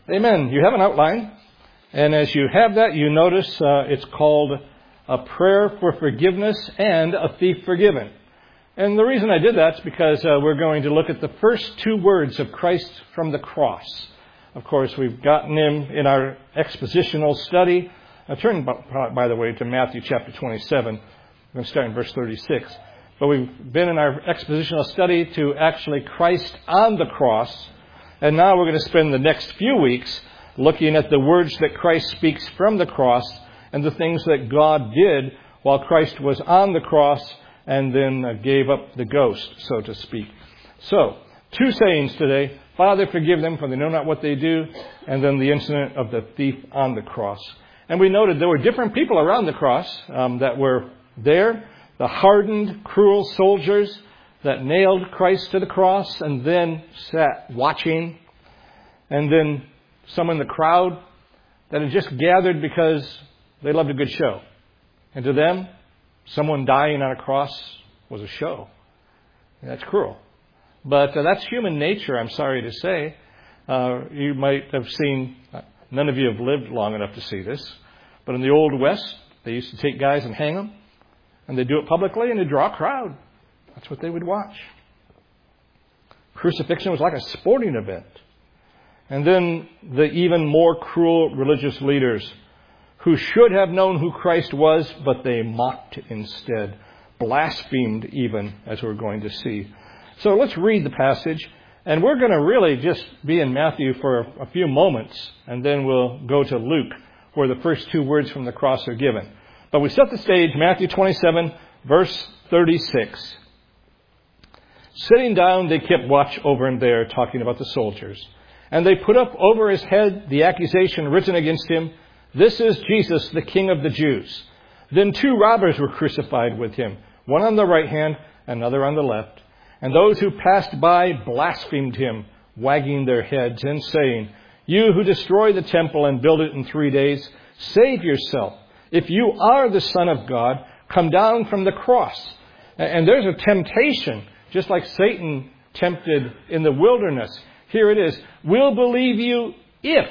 Amen. You have an outline. And as you have that, you notice it's called A Prayer for Forgiveness and A Thief Forgiven. And the reason I did that is because we're going to look at the first two words of Christ from the cross. Of course, we've gotten him in our expositional study. Turn, by the way, to Matthew chapter 27. We're going to start in verse 36. But we've been in our expositional study to actually Christ on the cross. And now we're going to spend the next few weeks looking at the words that Christ speaks from the cross and the things that God did while Christ was on the cross and then gave up the ghost, so to speak. So, two sayings today. Father, forgive them, for they know not what they do. And then the incident of the thief on the cross. And we noted there were different people around the cross that were there. The hardened, cruel soldiers that nailed Christ to the cross and then sat watching. And then some in the crowd that had just gathered because they loved a good show. And to them, someone dying on a cross was a show. And that's cruel. But that's human nature, I'm sorry to say. You might have seen, none of you have lived long enough to see this, but in the Old West, they used to take guys and hang them. And they'd do it publicly and they'd draw a crowd. That's what they would watch. Crucifixion was like a sporting event. And then the even more cruel religious leaders who should have known who Christ was, but they mocked instead, blasphemed even, as we're going to see. So let's read the passage, and we're going to really just be in Matthew for a few moments, and then we'll go to Luke, where the first two words from the cross are given. But we set the stage, Matthew 27, verse 36. Sitting down, they kept watch over him there, talking about the soldiers. And they put up over his head the accusation written against him, "This is Jesus, the King of the Jews." Then two robbers were crucified with him, one on the right hand, another on the left. And those who passed by blasphemed him, wagging their heads and saying, "You who destroy the temple and build it in 3 days, save yourself. If you are the Son of God, come down from the cross." And there's a temptation, just like Satan tempted in the wilderness. Here it is. "We'll believe you if."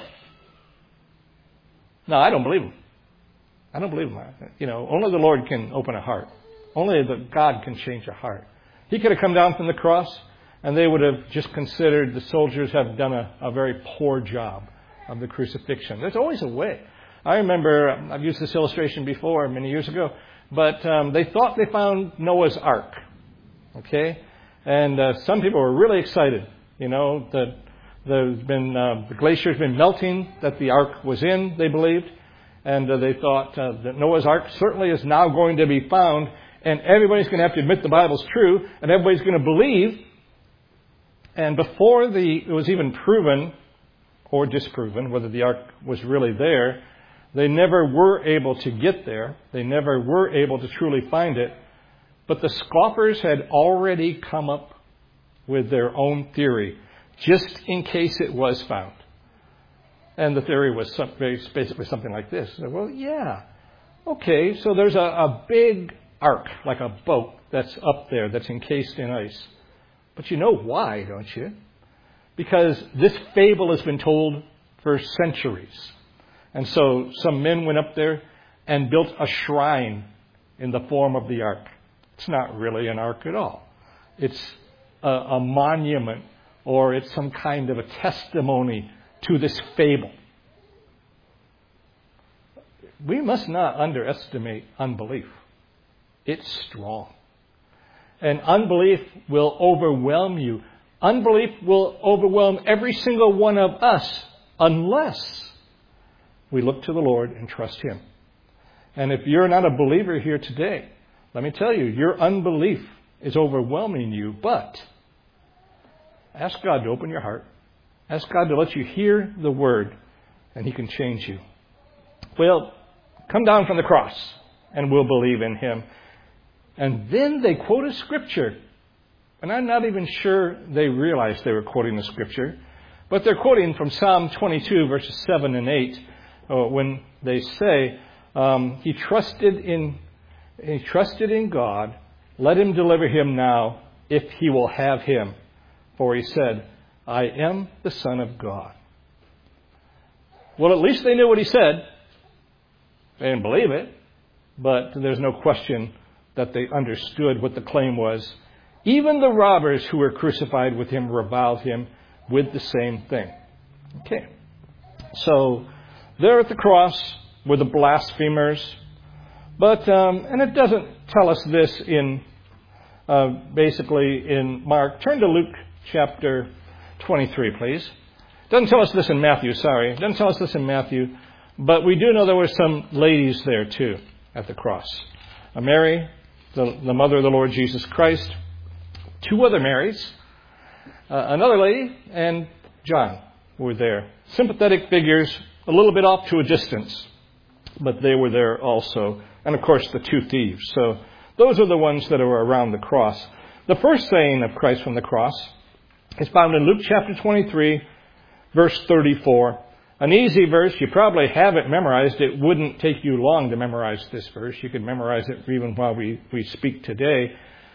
No, I don't believe him. I don't believe him. Only the Lord can open a heart. Only God can change a heart. He could have come down from the cross, and they would have just considered the soldiers have done a very poor job of the crucifixion. There's always a way. I remember, I've used this illustration before many years ago, but they thought they found Noah's Ark. Okay? And some people were really excited, that the glacier's been melting, that the Ark was in, they believed. And they thought that Noah's Ark certainly is now going to be found, and everybody's going to have to admit the Bible's true, and everybody's going to believe. And before it was even proven or disproven whether the Ark was really there, they never were able to get there. They never were able to truly find it. But the scoffers had already come up with their own theory, just in case it was found. And the theory was basically something like this. Well, yeah. Okay, so there's a big ark, like a boat, that's up there, that's encased in ice. But you know why, don't you? Because this fable has been told for centuries. And so some men went up there and built a shrine in the form of the ark. It's not really an ark at all. It's a monument, or it's some kind of a testimony to this fable. We must not underestimate unbelief. It's strong. And unbelief will overwhelm you. Unbelief will overwhelm every single one of us unless we look to the Lord and trust Him. And if you're not a believer here today, let me tell you, your unbelief is overwhelming you, but ask God to open your heart. Ask God to let you hear the Word, and He can change you. Well, come down from the cross, and we'll believe in Him. And then they quote a scripture. And I'm not even sure they realized they were quoting the scripture. But they're quoting from Psalm 22, verses 7 and 8, when they say, He trusted in God. Let Him deliver him now, if He will have him. For He said, I am the Son of God. Well, at least they knew what he said. They didn't believe it, but there's no question that they understood what the claim was. Even the robbers who were crucified with him reviled him with the same thing. Okay. So there at the cross were the blasphemers. But, and it doesn't tell us this basically in Mark. Turn to Luke chapter 23, please. It doesn't tell us this in Matthew, It doesn't tell us this in Matthew. But we do know there were some ladies there too at the cross. Mary, the mother of the Lord Jesus Christ. Two other Marys. Another lady and John were there. Sympathetic figures, a little bit off to a distance. But they were there also. And of course the two thieves. So those are the ones that are around the cross. The first saying of Christ from the cross is found in Luke chapter 23, verse 34. An easy verse. You probably have it memorized. It wouldn't take you long to memorize this verse. You could memorize it even while we speak today.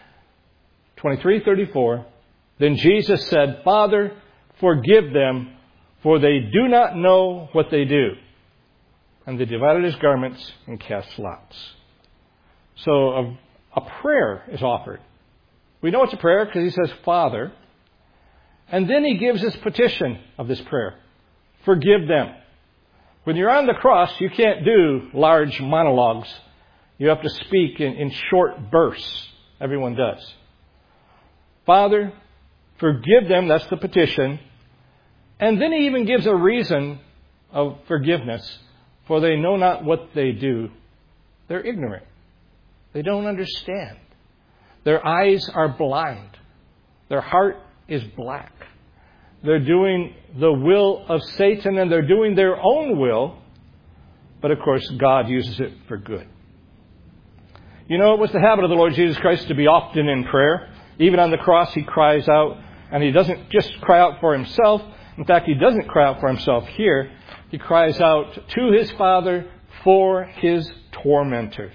23:34. Then Jesus said, Father, forgive them, for they do not know what they do. And they divided his garments and cast lots. So a prayer is offered. We know it's a prayer because he says, Father. And then he gives his petition of this prayer. Forgive them. When you're on the cross, you can't do large monologues. You have to speak in short bursts. Everyone does. Father, forgive them. That's the petition. And then he even gives a reason of forgiveness. For they know not what they do. They're ignorant. They don't understand. Their eyes are blind. Their heart is black. They're doing the will of Satan and they're doing their own will. But of course, God uses it for good. You know, it was the habit of the Lord Jesus Christ to be often in prayer. Even on the cross, he cries out. And he doesn't just cry out for himself. In fact, he doesn't cry out for himself here. He cries out to his Father for his tormentors.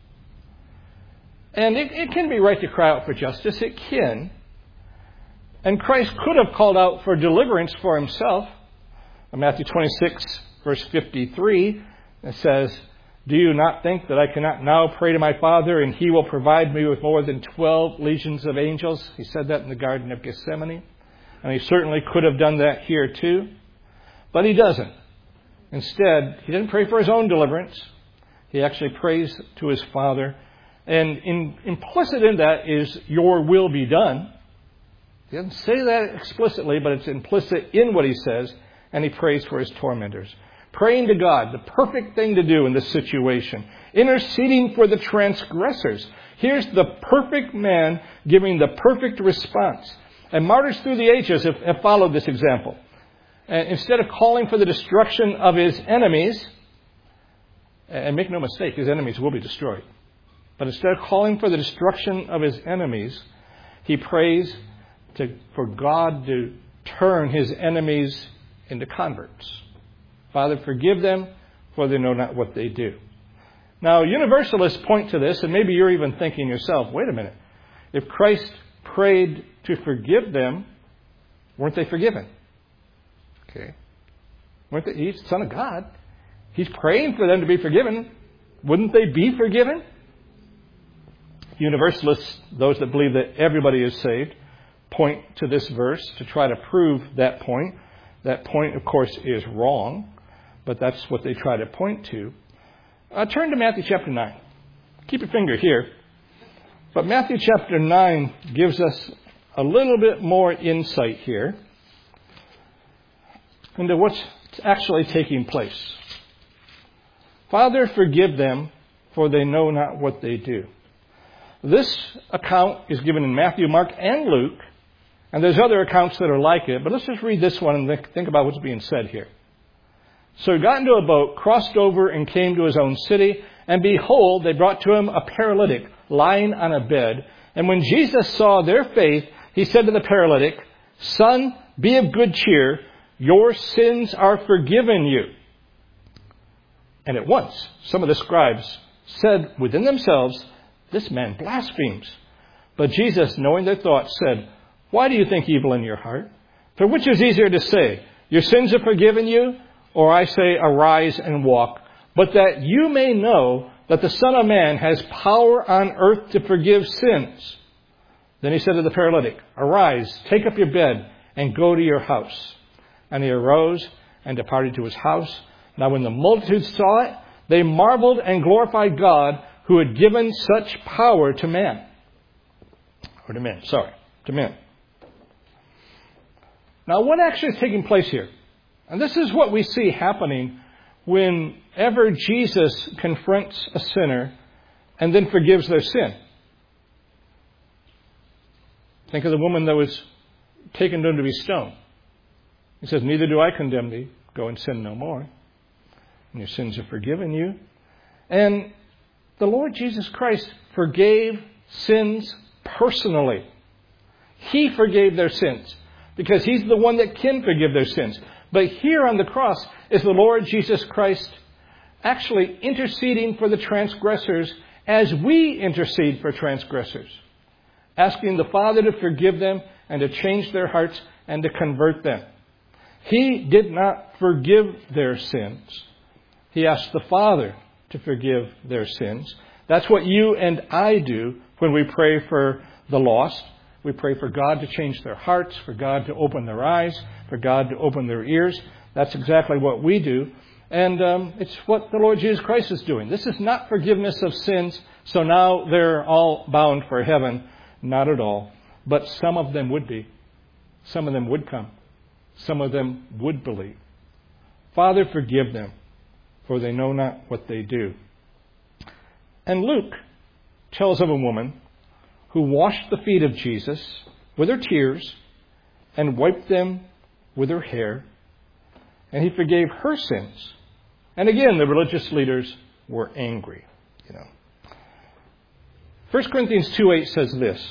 And it can be right to cry out for justice. It can. And Christ could have called out for deliverance for himself. In Matthew 26, verse 53, it says, Do you not think that I cannot now pray to my Father, and he will provide me with more than 12 legions of angels? He said that in the Garden of Gethsemane. And he certainly could have done that here too. But he doesn't. Instead, he didn't pray for his own deliverance. He actually prays to his Father. And implicit in that is, your will be done. He doesn't say that explicitly, but it's implicit in what he says. And he prays for his tormentors. Praying to God, the perfect thing to do in this situation. Interceding for the transgressors. Here's the perfect man giving the perfect response. And martyrs through the ages have followed this example. And instead of calling for the destruction of his enemies, and make no mistake, his enemies will be destroyed. But instead of calling for the destruction of his enemies, he prays for God to turn his enemies into converts. Father, forgive them, for they know not what they do. Now, universalists point to this, and maybe you're even thinking yourself, wait a minute. If Christ prayed to forgive them, weren't they forgiven? Okay. He's the Son of God. He's praying for them to be forgiven. Wouldn't they be forgiven? Universalists, those that believe that everybody is saved, point to this verse to try to prove that point. That point, of course, is wrong, but that's what they try to point to. Turn to Matthew chapter 9. Keep your finger here. But Matthew chapter 9 gives us a little bit more insight here into what's actually taking place. Father, forgive them, for they know not what they do. This account is given in Matthew, Mark, and Luke. And there's other accounts that are like it. But let's just read this one and think about what's being said here. So he got into a boat, crossed over, and came to his own city. And behold, they brought to him a paralytic lying on a bed. And when Jesus saw their faith, he said to the paralytic, Son, be of good cheer. Your sins are forgiven you. And at once, some of the scribes said within themselves, This man blasphemes. But Jesus, knowing their thoughts, said, Why do you think evil in your heart? For which is easier to say, Your sins are forgiven you, or I say, arise and walk, but that you may know that the Son of Man has power on earth to forgive sins. Then he said to the paralytic, arise, take up your bed, and go to your house. And he arose and departed to his house. Now when the multitude saw it, they marveled and glorified God, who had given such power to men. To men. Now what actually is taking place here? And this is what we see happening whenever Jesus confronts a sinner and then forgives their sin. Think of the woman that was taken down to be stoned. He says, neither do I condemn thee. Go and sin no more. And your sins are forgiven you. And the Lord Jesus Christ forgave sins personally. He forgave their sins because He's the one that can forgive their sins. But here on the cross is the Lord Jesus Christ actually interceding for the transgressors as we intercede for transgressors. Asking the Father to forgive them and to change their hearts and to convert them. He did not forgive their sins. He asked the Father to forgive their sins. That's what you and I do when we pray for the lost. We pray for God to change their hearts, for God to open their eyes, for God to open their ears. That's exactly what we do. And it's what the Lord Jesus Christ is doing. This is not forgiveness of sins, so now they're all bound for heaven. Not at all. But some of them would be. Some of them would come. Some of them would believe. Father, forgive them, for they know not what they do. And Luke tells of a woman who washed the feet of Jesus with her tears and wiped them with her hair, and He forgave her sins. And again, the religious leaders were angry. 1 Corinthians 2:8 says this.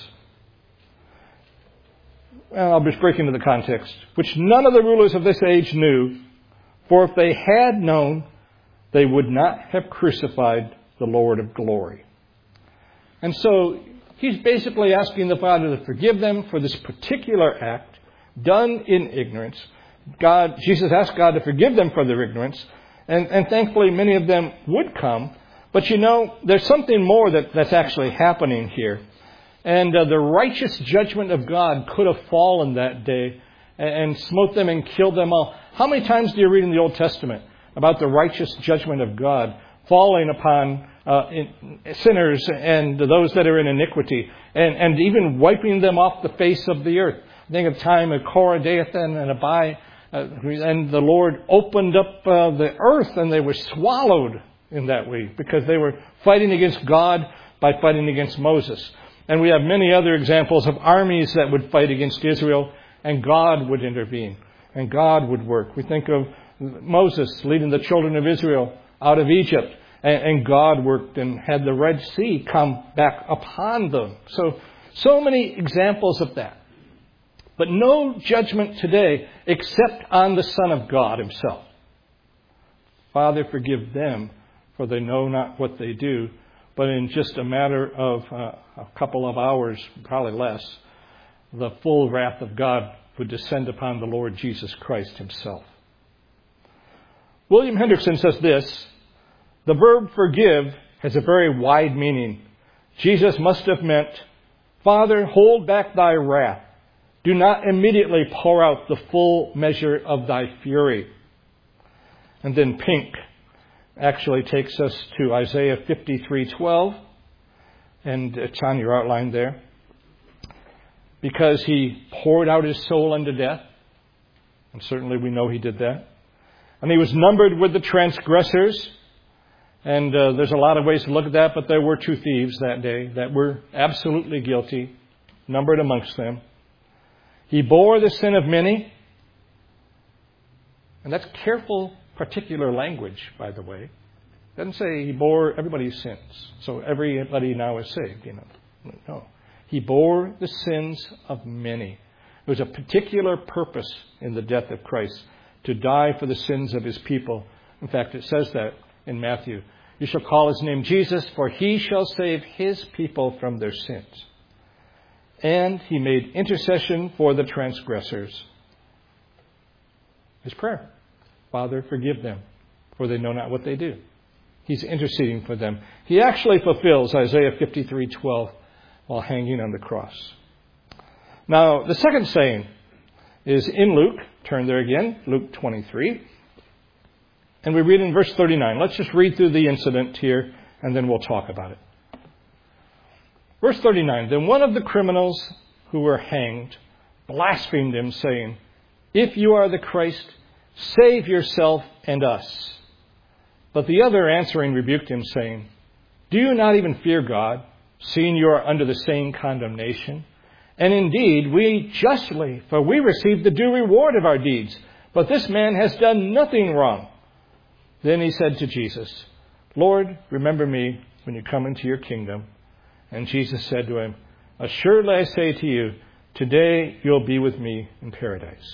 Well, I'll just break into the context. Which none of the rulers of this age knew, for if they had known, they would not have crucified the Lord of glory. And so he's basically asking the Father to forgive them for this particular act done in ignorance. Jesus asked God to forgive them for their ignorance. And thankfully many of them would come. But there's something more that's actually happening here. And the righteous judgment of God could have fallen that day and smote them and killed them all. How many times do you read in the Old Testament about the righteous judgment of God falling upon sinners and those that are in iniquity and even wiping them off the face of the earth? I think of the time of Korah, Dathan, and Abiram, and the Lord opened up the earth and they were swallowed in that way because they were fighting against God by fighting against Moses. And we have many other examples of armies that would fight against Israel and God would intervene and God would work. We think of Moses leading the children of Israel out of Egypt and God worked and had the Red Sea come back upon them. So many examples of that. But no judgment today except on the Son of God Himself. Father, forgive them, for they know not what they do. But in just a matter of a couple of hours, probably less, the full wrath of God would descend upon the Lord Jesus Christ Himself. William Hendrickson says this, the verb forgive has a very wide meaning. Jesus must have meant, Father, hold back thy wrath. Do not immediately pour out the full measure of thy fury. And then Pink actually takes us to Isaiah 53:12, and it's on your outline there. Because He poured out His soul unto death, and certainly we know He did that. And He was numbered with the transgressors, and there's a lot of ways to look at that, but there were 2 thieves that day that were absolutely guilty, numbered amongst them. He bore the sin of many, and that's careful, particular language, by the way. It doesn't say He bore everybody's sins, so everybody now is saved, No. He bore the sins of many. There was a particular purpose in the death of Christ, to die for the sins of His people. In fact, it says that in Matthew. You shall call His name Jesus, for He shall save His people from their sins. And He made intercession for the transgressors. His prayer. Father, forgive them, for they know not what they do. He's interceding for them. He actually fulfills Isaiah 53:12 while hanging on the cross. Now, the second saying is in Luke. Turn there again, Luke 23. And we read in verse 39. Let's just read through the incident here, and then we'll talk about it. Verse 39, then one of the criminals who were hanged blasphemed him, saying, if you are the Christ, save yourself and us. But the other answering rebuked him, saying, do you not even fear God, seeing you are under the same condemnation? And indeed, we justly, for we receive the due reward of our deeds. But this man has done nothing wrong. Then he said to Jesus, Lord, remember me when you come into your kingdom. And Jesus said to him, assuredly I say to you, today you'll be with me in paradise.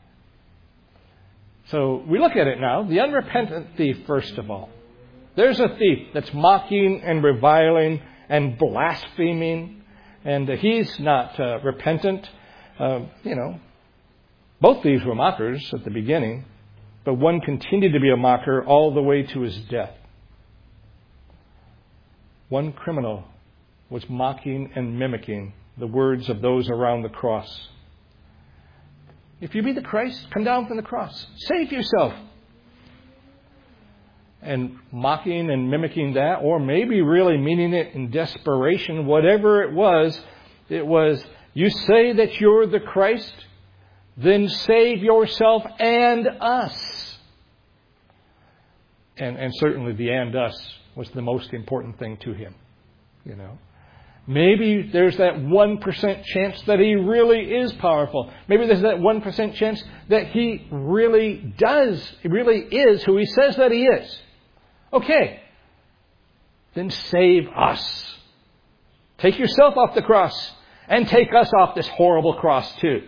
So we look at it now. The unrepentant thief, first of all. There's a thief that's mocking and reviling and blaspheming. And he's not repentant. Both thieves were mockers at the beginning. But one continued to be a mocker all the way to his death. One criminal was mocking and mimicking the words of those around the cross. If you be the Christ, come down from the cross. Save yourself. And mocking and mimicking that, or maybe really meaning it in desperation, whatever it was, you say that you're the Christ, then save yourself and us. And certainly the and us was the most important thing to him. Maybe there's that 1% chance that he really is powerful. Maybe there's that 1% chance that he really is who he says that he is. Okay, then save us. Take yourself off the cross and take us off this horrible cross too.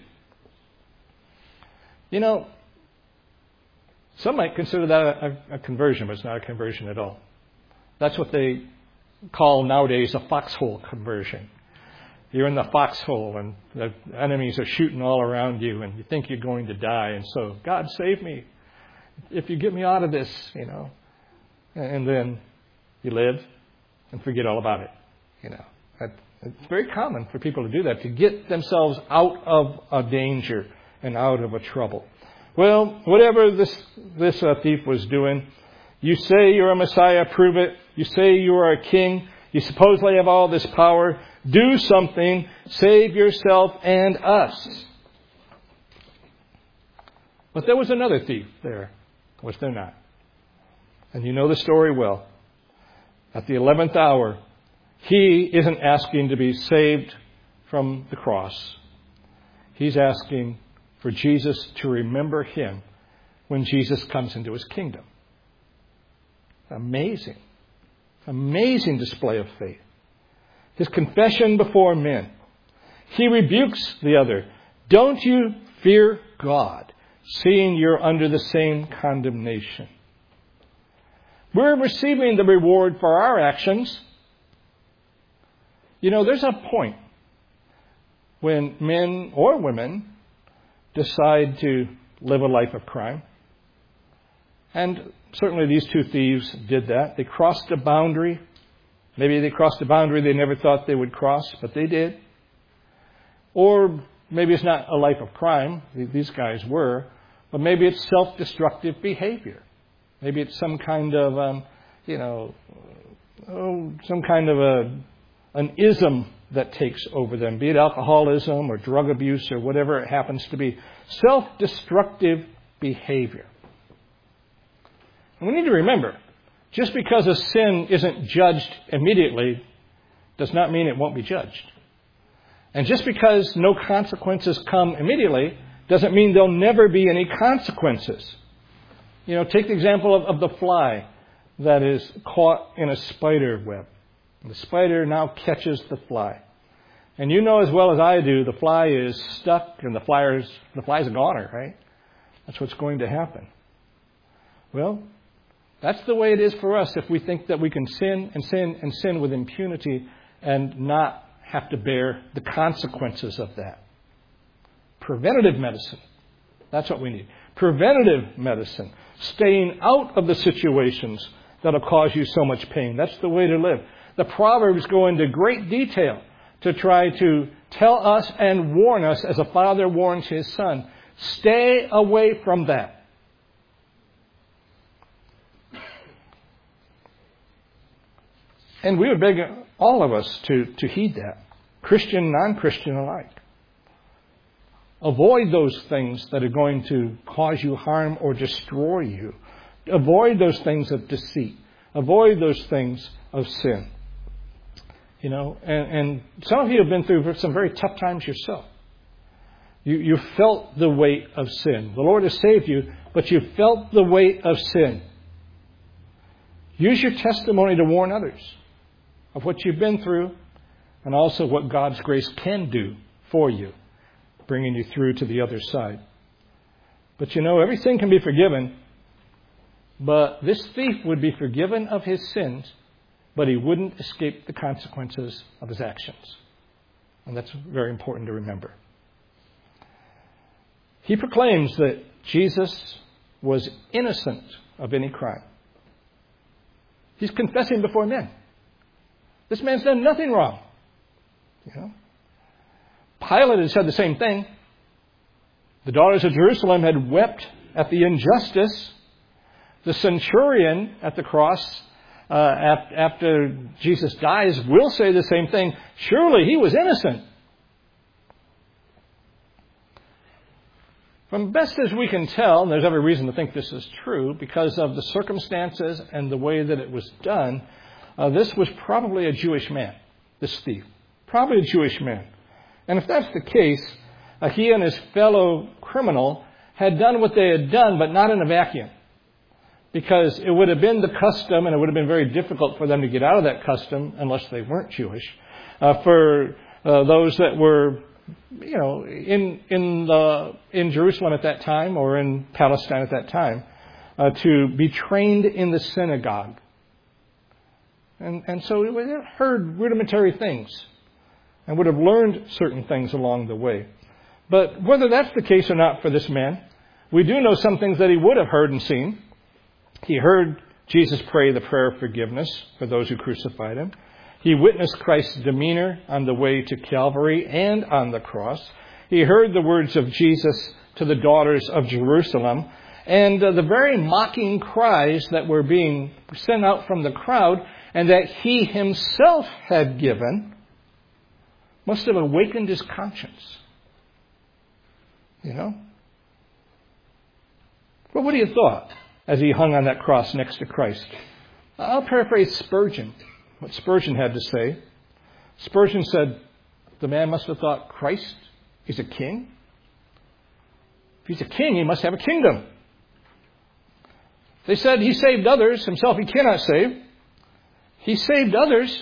Some might consider that a conversion, but it's not a conversion at all. That's what they call nowadays a foxhole conversion. You're in the foxhole and the enemies are shooting all around you and you think you're going to die. And so, God, save me. If you get me out of this, And then you live and forget all about it. It's very common for people to do that, to get themselves out of a danger and out of a trouble. Well, whatever this thief was doing, you say you're a Messiah, prove it. You say you are a king. You supposedly have all this power. Do something. Save yourself and us. But there was another thief there, was there not? And you know the story well. At the 11th hour, he isn't asking to be saved from the cross. He's asking for Jesus to remember him when Jesus comes into his kingdom. Amazing. Amazing display of faith. His confession before men. He rebukes the other. Don't you fear God, seeing you're under the same condemnation? We're receiving the reward for our actions. There's a point when men or women decide to live a life of crime. And certainly these two thieves did that. They crossed a boundary. Maybe they crossed a boundary they never thought they would cross, but they did. Or maybe it's not a life of crime. These guys were. But maybe it's self-destructive behavior. Maybe it's some kind of, an ism that takes over them, be it alcoholism or drug abuse or whatever it happens to be. Self-destructive behavior. And we need to remember, just because a sin isn't judged immediately does not mean it won't be judged. And just because no consequences come immediately doesn't mean there'll never be any consequences. Take the example of the fly that is caught in a spider web. The spider now catches the fly. And you know as well as I do, the fly is stuck and the fly's a goner, right? That's what's going to happen. Well, that's the way it is for us if we think that we can sin and sin and sin with impunity and not have to bear the consequences of that. Preventative medicine. That's what we need. Preventative medicine. staying out of the situations that'll cause you so much pain. That's the way to live. The Proverbs go into great detail to try to tell us and warn us as a father warns his son. Stay away from that. And we would beg all of us to heed that, Christian, non-Christian alike. Avoid those things that are going to cause you harm or destroy you. Avoid those things of deceit. Avoid those things of sin. You know, and some of you have been through some very tough times yourself. You felt the weight of sin. The Lord has saved you, but you felt the weight of sin. Use your testimony to warn others of what you've been through and also what God's grace can do for you, bringing you through to the other side. But you know, everything can be forgiven, but this thief would be forgiven of his sins, but he wouldn't escape the consequences of his actions. And that's very important to remember. He proclaims that Jesus was innocent of any crime. He's confessing before men. This man's done nothing wrong. You know? Pilate had said the same thing. The daughters of Jerusalem had wept at the injustice. The centurion at the cross, after Jesus dies, will say the same thing. Surely he was innocent. From best as we can tell, and there's every reason to think this is true, because of the circumstances and the way that it was done, this was probably a Jewish man, this thief. Probably a Jewish man. And if that's the case, he and his fellow criminal had done what they had done, but not in a vacuum. Because it would have been the custom, and it would have been very difficult for them to get out of that custom unless they weren't Jewish, for those that were, you know, in Jerusalem at that time or in Palestine at that time, to be trained in the synagogue. And so they heard rudimentary things and would have learned certain things along the way. But whether that's the case or not for this man, we do know some things that he would have heard and seen. He heard Jesus pray the prayer of forgiveness for those who crucified him. He witnessed Christ's demeanor on the way to Calvary and on the cross. He heard the words of Jesus to the daughters of Jerusalem. And the very mocking cries that were being sent out from the crowd and that he himself had given must have awakened his conscience. You know? Well, what do you thought as he hung on that cross next to Christ? I'll paraphrase Spurgeon, what Spurgeon had to say. Spurgeon said, the man must have thought, Christ is a king? If he's a king, he must have a kingdom. They said he saved others, himself he cannot save. He saved others.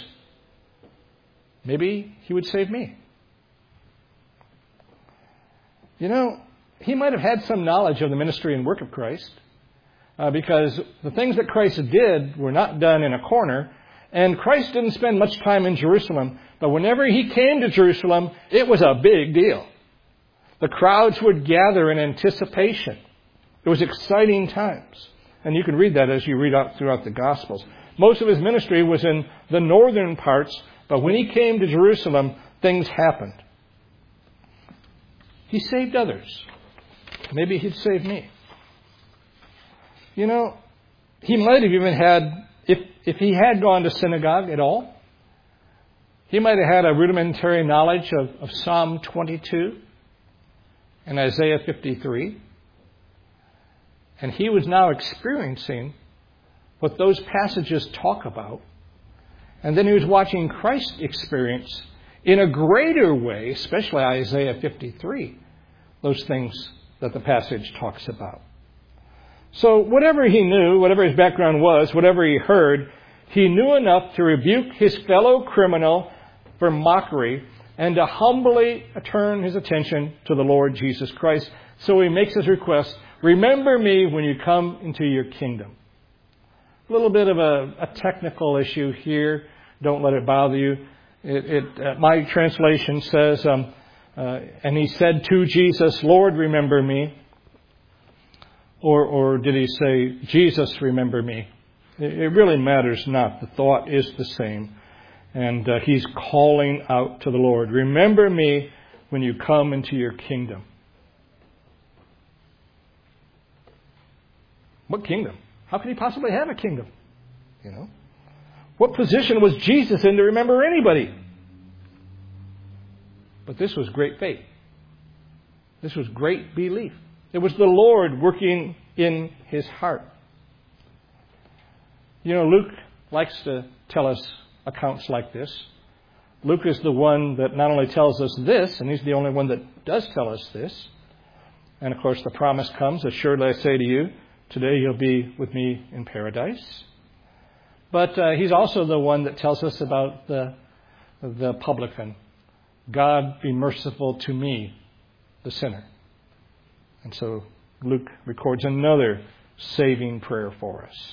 Maybe he would save me. You know, he might have had some knowledge of the ministry and work of Christ, because the things that Christ did were not done in a corner, and Christ didn't spend much time in Jerusalem, but whenever he came to Jerusalem, it was a big deal. The crowds would gather in anticipation. It was exciting times. And you can read that as you read out throughout the Gospels. Most of his ministry was in the northern parts, but when he came to Jerusalem, things happened. He saved others. Maybe he'd save me. You know, he might have even had, if he had gone to synagogue at all, he might have had a rudimentary knowledge of Psalm 22 and Isaiah 53. And he was now experiencing what those passages talk about. And then he was watching Christ experience in a greater way, especially Isaiah 53, those things that the passage talks about. So whatever he knew, whatever his background was, whatever he heard, he knew enough to rebuke his fellow criminal for mockery and to humbly turn his attention to the Lord Jesus Christ. So he makes his request, remember me when you come into your kingdom. A little bit of a technical issue here. Don't let it bother you. My translation says, and he said to Jesus, Lord, remember me. Or did he say, Jesus, remember me? It really matters not. The thought is the same. And he's calling out to the Lord, remember me when you come into your kingdom. What kingdom? How could he possibly have a kingdom? What position was Jesus in to remember anybody? But this was great faith. This was great belief. It was the Lord working in his heart. Luke likes to tell us accounts like this. Luke is the one that not only tells us this, and he's the only one that does tell us this. And of course the promise comes, assuredly I say to you, today you'll be with me in paradise. But he's also the one that tells us about the publican. God be merciful to me, the sinner. And so Luke records another saving prayer for us.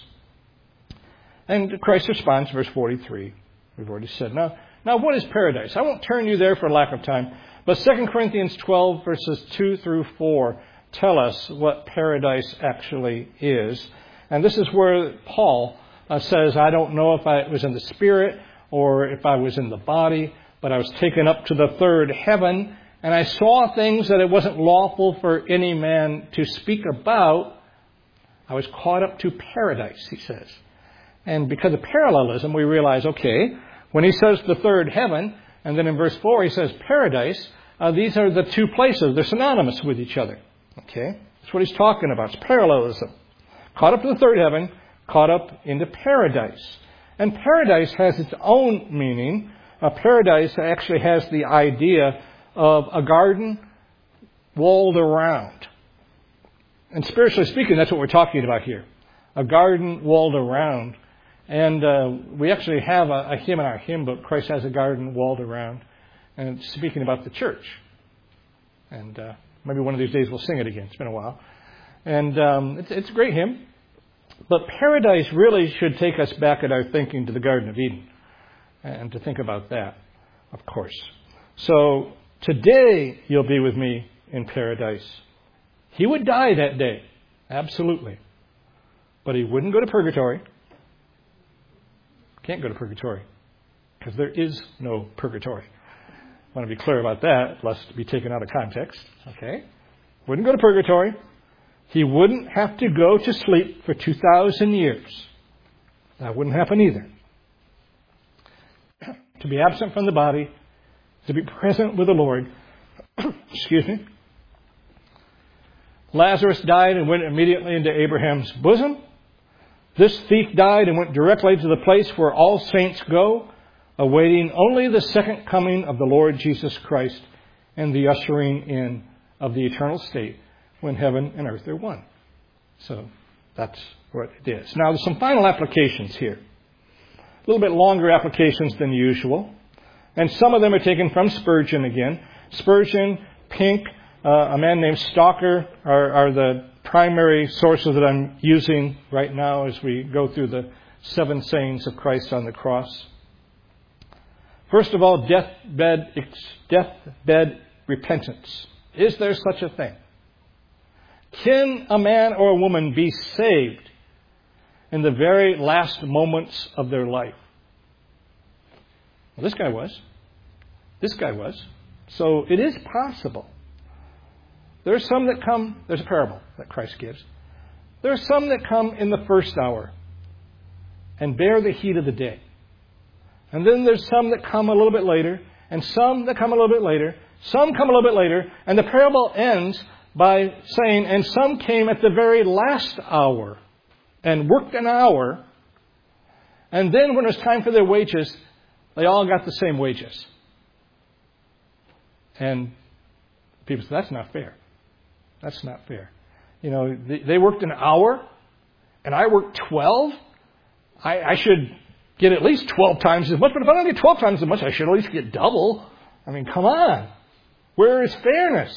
And Christ responds, verse 43. We've already said. Now what is paradise? I won't turn you there for lack of time. But 2 Corinthians 12, verses 2 through 4 tell us what paradise actually is. And this is where Paul says, I don't know if I was in the spirit or if I was in the body, but I was taken up to the third heaven, and I saw things that it wasn't lawful for any man to speak about. I was caught up to paradise, he says. And because of parallelism, we realize, okay, when he says the third heaven, and then in verse 4 he says paradise, these are the two places. They're synonymous with each other. Okay? That's what he's talking about. It's parallelism. Caught up to the third heaven, caught up into paradise. And paradise has its own meaning. Paradise actually has the idea of a garden walled around. And spiritually speaking, that's what we're talking about here. A garden walled around. And we actually have a hymn in our hymn book, Christ has a garden walled around. And it's speaking about the church. And maybe one of these days we'll sing it again. It's been a while. And it's a great hymn. But paradise really should take us back in our thinking to the Garden of Eden. And to think about that, of course. So, today you'll be with me in paradise. He would die that day. Absolutely. But he wouldn't go to purgatory. Can't go to purgatory. Because there is no purgatory. I want to be clear about that, lest it be taken out of context. Okay? Wouldn't go to purgatory. He wouldn't have to go to sleep for 2,000 years. That wouldn't happen either. To be absent from the body, to be present with the Lord. Excuse me. Lazarus died and went immediately into Abraham's bosom. This thief died and went directly to the place where all saints go, awaiting only the second coming of the Lord Jesus Christ and the ushering in of the eternal state when heaven and earth are one. So that's what it is. Now there's some final applications here. A little bit longer applications than usual. And some of them are taken from Spurgeon again. Spurgeon, Pink, a man named Stalker are the primary sources that I'm using right now as we go through the 7 sayings of Christ on the cross. First of all, deathbed repentance. Is there such a thing? Can a man or a woman be saved in the very last moments of their life? Well, this guy was. This guy was. So it is possible. There are some that come, there's a parable that Christ gives. There are some that come in the first hour and bear the heat of the day. And then there's some that come a little bit later, and some that come a little bit later, some come a little bit later, and the parable ends by saying, and some came at the very last hour and worked an hour, and then when it was time for their wages, they all got the same wages. And people say, that's not fair. That's not fair. You know, they worked an hour, and I worked 12. I should get at least 12 times as much, but if I don't get 12 times as much, I should at least get double. I mean, come on. Where is fairness?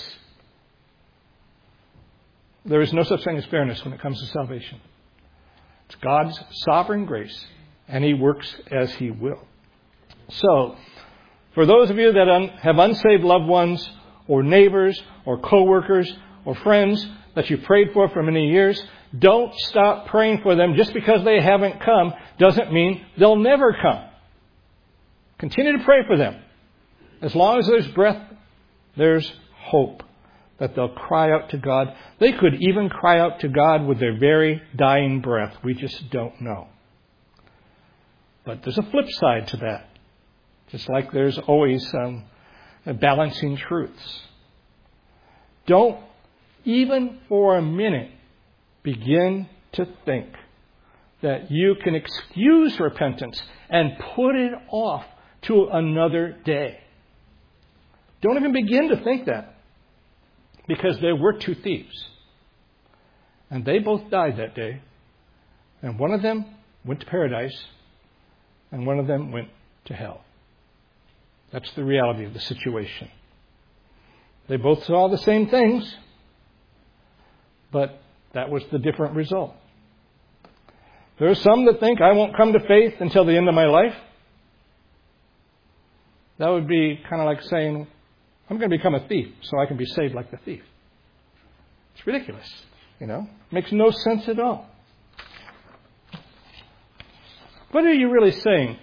There is no such thing as fairness when it comes to salvation. It's God's sovereign grace, and He works as He will. So, for those of you that have unsaved loved ones, or neighbors, or co-workers, or friends that you prayed for many years, don't stop praying for them. Just because they haven't come doesn't mean they'll never come. Continue to pray for them. As long as there's breath, there's hope that they'll cry out to God. They could even cry out to God with their very dying breath. We just don't know. But there's a flip side to that. Just like there's always balancing truths. Don't even for a minute begin to think that you can excuse repentance and put it off to another day. Don't even begin to think that. Because there were two thieves. And they both died that day. And one of them went to paradise. And one of them went to hell. That's the reality of the situation. They both saw the same things. But that was the different result. There are some that think I won't come to faith until the end of my life. That would be kind of like saying, I'm going to become a thief so I can be saved like the thief. It's ridiculous, Makes no sense at all. What are you really saying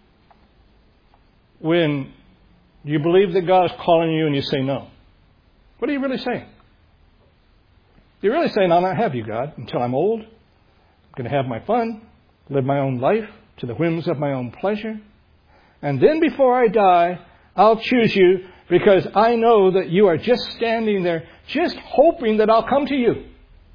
when you believe that God is calling you and you say no? What are you really saying? You're really saying, I'll not have you, God, until I'm old. I'm going to have my fun, live my own life to the whims of my own pleasure. And then before I die, I'll choose you because I know that you are just standing there, just hoping that I'll come to you.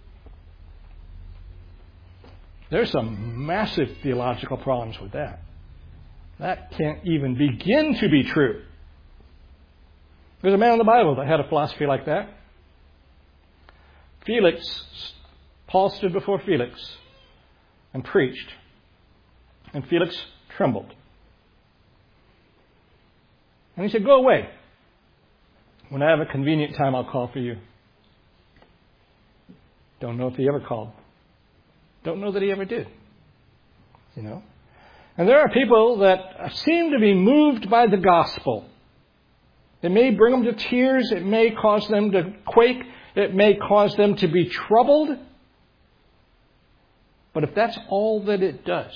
There's some massive theological problems with that. That can't even begin to be true. There's a man in the Bible that had a philosophy like that. Paul stood before Felix and preached. And Felix trembled. And he said, go away. When I have a convenient time, I'll call for you. Don't know if he ever called. Don't know that he ever did. And there are people that seem to be moved by the gospel. It may bring them to tears. It may cause them to quake. It may cause them to be troubled. But if that's all that it does,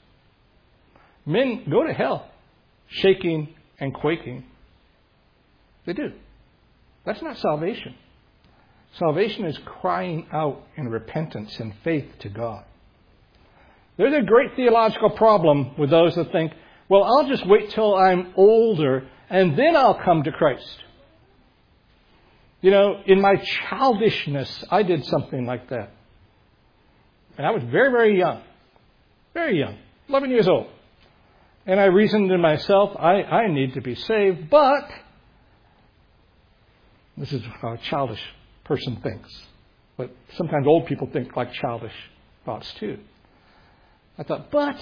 men go to hell shaking and quaking. They do. That's not salvation. Salvation is crying out in repentance and faith to God. There's a great theological problem with those that think, well, I'll just wait till I'm older and then I'll come to Christ. In my childishness, I did something like that. And I was very, very young. Very young. 11 years old. And I reasoned to myself, I need to be saved, but this is how a childish person thinks. But sometimes old people think like childish thoughts too. I thought, but,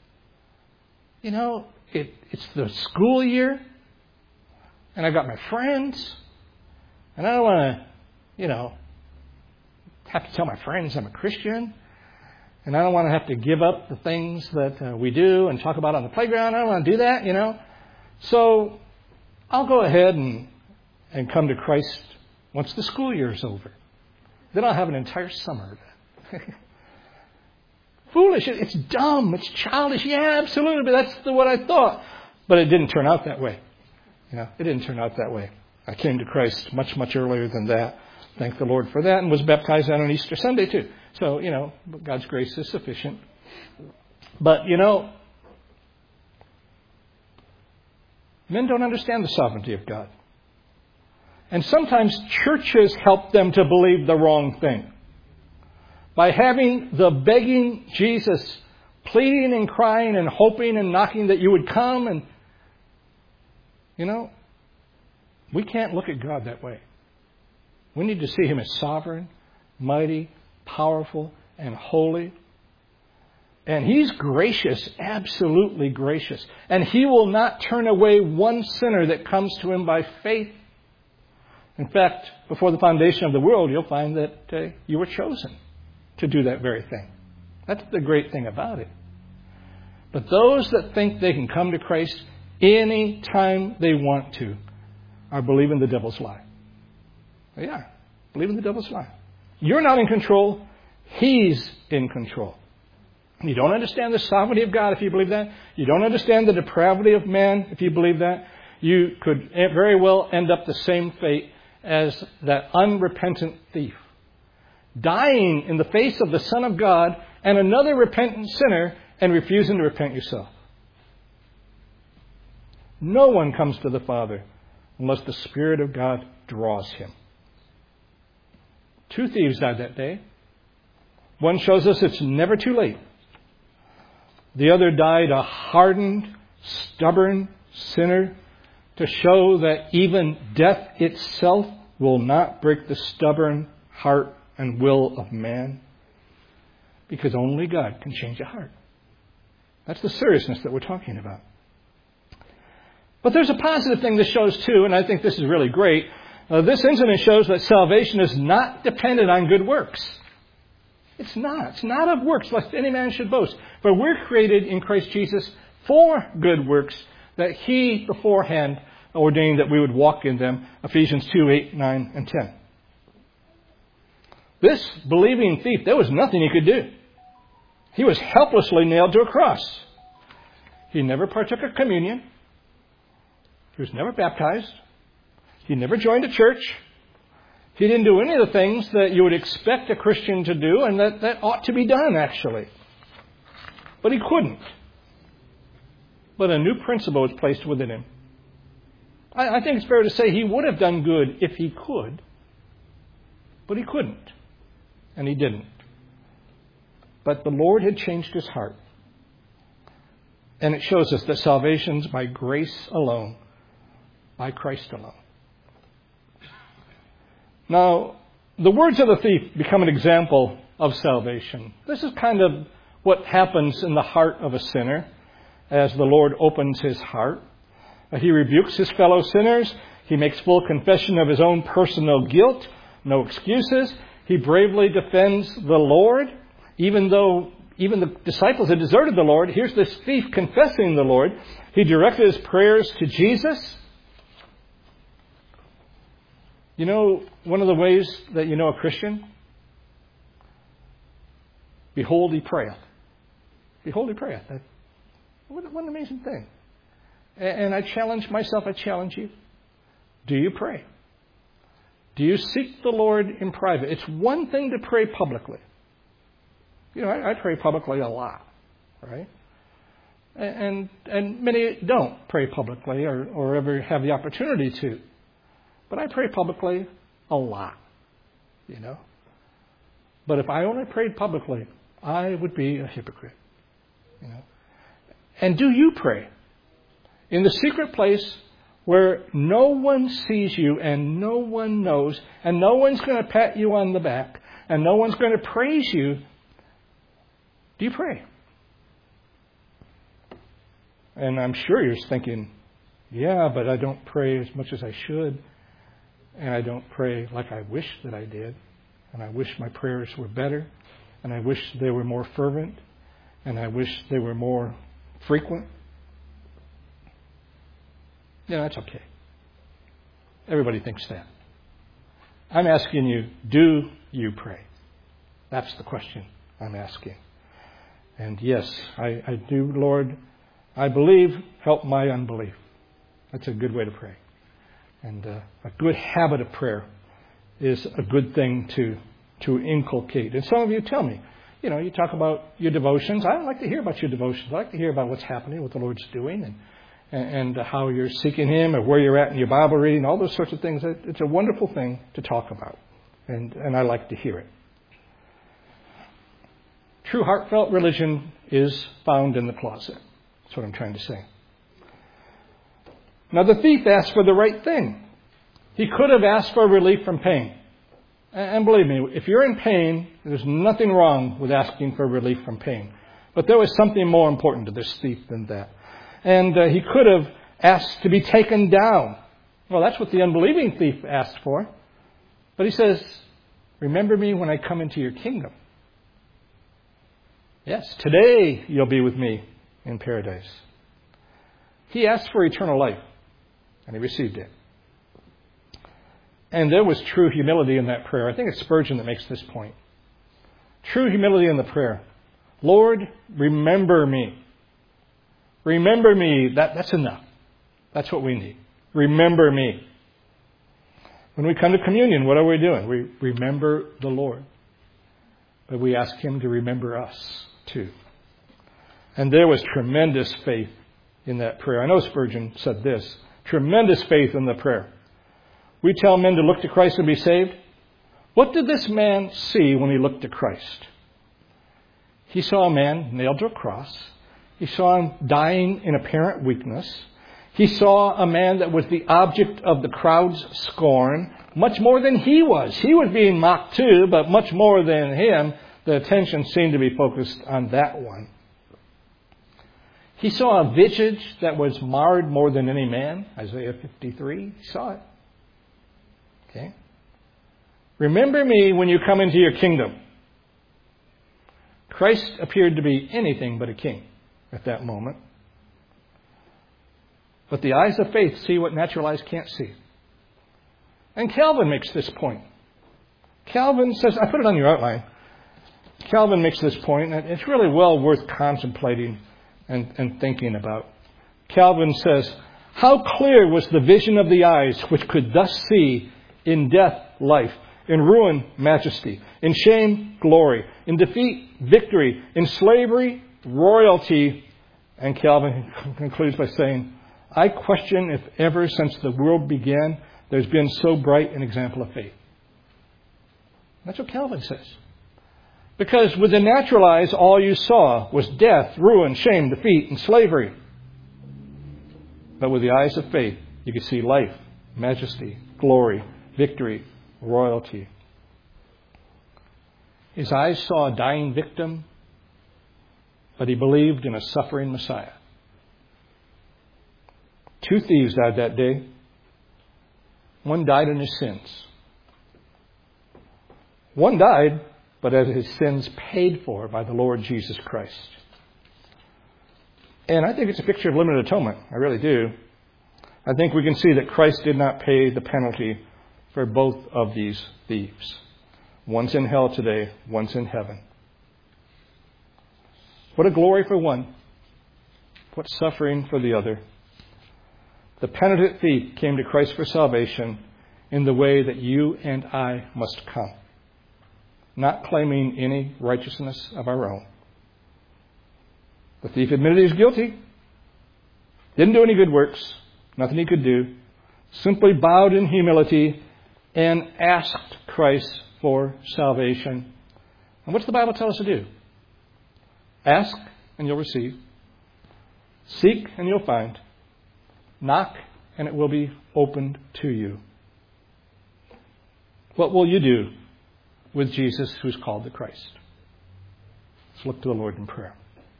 it's the school year, and I've got my friends, and I don't want to, have to tell my friends I'm a Christian, and I don't want to have to give up the things that we do and talk about on the playground. I don't want to do that, So I'll go ahead and come to Christ once the school year is over. Then I'll have an entire summer of that. Foolish. It's dumb. It's childish. Yeah, absolutely. But that's what I thought. But it didn't turn out that way. It didn't turn out that way. I came to Christ much, much earlier than that. Thank the Lord for that. And was baptized on Easter Sunday too. So, God's grace is sufficient. But, men don't understand the sovereignty of God. And sometimes churches help them to believe the wrong thing. By having the begging Jesus, pleading and crying and hoping and knocking that you would come. And, we can't look at God that way. We need to see Him as sovereign, mighty, powerful, and holy. And He's gracious, absolutely gracious. And He will not turn away one sinner that comes to Him by faith. In fact, before the foundation of the world, you'll find that you were chosen to do that very thing. That's the great thing about it. But those that think they can come to Christ any time they want to are believing the devil's lie. They are. Believing the devil's lie. You're not in control. He's in control. You don't understand the sovereignty of God if you believe that. You don't understand the depravity of man if you believe that. You could very well end up the same fate as that unrepentant thief, dying in the face of the Son of God and another repentant sinner and refusing to repent yourself. No one comes to the Father unless the Spirit of God draws him. 2 thieves died that day. One shows us it's never too late. The other died a hardened, stubborn sinner to show that even death itself will not break the stubborn heart and will of man, because only God can change a heart. That's the seriousness that we're talking about. But there's a positive thing this shows too, and I think this is really great. This incident shows that salvation is not dependent on good works. It's not. It's not of works, lest any man should boast. But we're created in Christ Jesus for good works that He beforehand ordained that we would walk in them. Ephesians 2, 8, 9, and 10. This believing thief, there was nothing he could do. He was helplessly nailed to a cross. He never partook of communion. He was never baptized. He never joined a church. He didn't do any of the things that you would expect a Christian to do, and that ought to be done, actually. But he couldn't. But a new principle was placed within him. I think it's fair to say he would have done good if he could, but he couldn't, and he didn't. But the Lord had changed his heart. And it shows us that salvation's by grace alone, by Christ alone. Now, the words of the thief become an example of salvation. This is kind of what happens in the heart of a sinner as the Lord opens his heart. He rebukes his fellow sinners. He makes full confession of his own personal guilt. No excuses. He bravely defends the Lord. Even though even the disciples had deserted the Lord, here's this thief confessing the Lord. He directed his prayers to Jesus. You know, one of the ways that you know a Christian? Behold, he prayeth. Behold, he prayeth. What an amazing thing. And I challenge myself, I challenge you. Do you pray? Do you seek the Lord in private? It's one thing to pray publicly. You know, I pray publicly a lot, right? And many don't pray publicly or ever have the opportunity to. But I pray publicly a lot, you know. But if I only prayed publicly, I would be a hypocrite, you know. And do you pray in the secret place where no one sees you and no one knows, and no one's going to pat you on the back, and no one's going to praise you? Do you pray? And I'm sure you're thinking, yeah, but I don't pray as much as I should. And I don't pray like I wish that I did. And I wish my prayers were better. And I wish they were more fervent. And I wish they were more frequent. Yeah, that's okay. Everybody thinks that. I'm asking you, do you pray? That's the question I'm asking. And yes, I do, Lord. I believe, help my unbelief. That's a good way to pray. And a good habit of prayer is a good thing to inculcate. And some of you tell me, you know, you talk about your devotions. I like to hear about your devotions. I like to hear about what's happening, what the Lord's doing, and how you're seeking Him, or where you're at in your Bible reading, all those sorts of things. It's a wonderful thing to talk about, and I like to hear it. True heartfelt religion is found in the closet. That's what I'm trying to say. Now, the thief asked for the right thing. He could have asked for relief from pain. And believe me, if you're in pain, there's nothing wrong with asking for relief from pain. But there was something more important to this thief than that. And he could have asked to be taken down. Well, that's what the unbelieving thief asked for. But he says, remember me when I come into your kingdom. Yes, today you'll be with me in paradise. He asked for eternal life, and he received it. And there was true humility in that prayer. I think it's Spurgeon that makes this point. True humility in the prayer. Lord, remember me. Remember me. That's enough. That's what we need. Remember me. When we come to communion, what are we doing? We remember the Lord. But we ask Him to remember us too. And there was tremendous faith in that prayer. I know Spurgeon said this. Tremendous faith in the prayer. We tell men to look to Christ and be saved. What did this man see when he looked to Christ? He saw a man nailed to a cross. He saw him dying in apparent weakness. He saw a man that was the object of the crowd's scorn, much more than he was. He was being mocked too, but much more than him, the attention seemed to be focused on that one. He saw a visage that was marred more than any man, Isaiah 53. He saw it. Okay? Remember me when you come into your kingdom. Christ appeared to be anything but a king at that moment. But the eyes of faith see what natural eyes can't see. And Calvin makes this point. Calvin says, I put it on your outline. Calvin makes this point, and it's really well worth contemplating and thinking about. Calvin says, how clear was the vision of the eyes which could thus see in death, life, in ruin, majesty, in shame, glory, in defeat, victory, in slavery, royalty. And Calvin concludes by saying, I question if ever since the world began, there's been so bright an example of faith. That's what Calvin says. Because with the natural eyes, all you saw was death, ruin, shame, defeat, and slavery. But with the eyes of faith, you could see life, majesty, glory, victory, royalty. His eyes saw a dying victim, but he believed in a suffering Messiah. 2 thieves died that day. One died in his sins. One died, but had his sins paid for by the Lord Jesus Christ. And I think it's a picture of limited atonement. I really do. I think we can see that Christ did not pay the penalty for both of these thieves. One's in hell today, one's in heaven. What a glory for one. What suffering for the other. The penitent thief came to Christ for salvation in the way that you and I must come. Not claiming any righteousness of our own. The thief admitted he was guilty. Didn't do any good works. Nothing he could do. Simply bowed in humility and asked Christ for salvation. And what's the Bible tell us to do? Ask and you'll receive. Seek and you'll find. Knock and it will be opened to you. What will you do with Jesus who's called the Christ? Let's look to the Lord in prayer.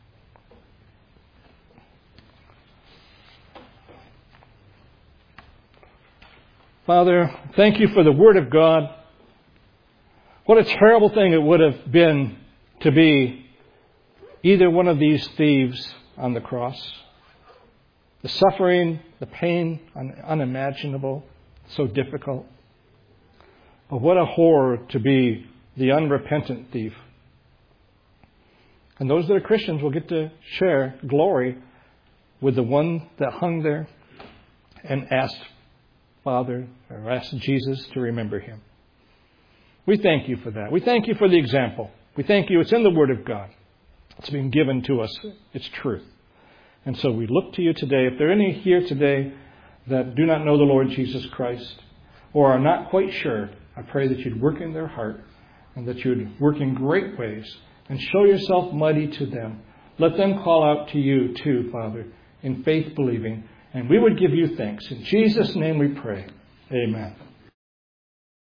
Father, thank you for the Word of God. What a terrible thing it would have been to be either one of these thieves on the cross. The suffering, the pain, unimaginable, so difficult. But what a horror to be the unrepentant thief. And those that are Christians will get to share glory with the one that hung there and asked Father, or asked Jesus to remember him. We thank you for that. We thank you for the example. We thank you. It's in the Word of God. It's been given to us. It's truth. And so we look to you today. If there are any here today that do not know the Lord Jesus Christ or are not quite sure, I pray that you'd work in their heart and that you'd work in great ways and show yourself mighty to them. Let them call out to you too, Father, in faith believing. And we would give you thanks. In Jesus' name we pray. Amen.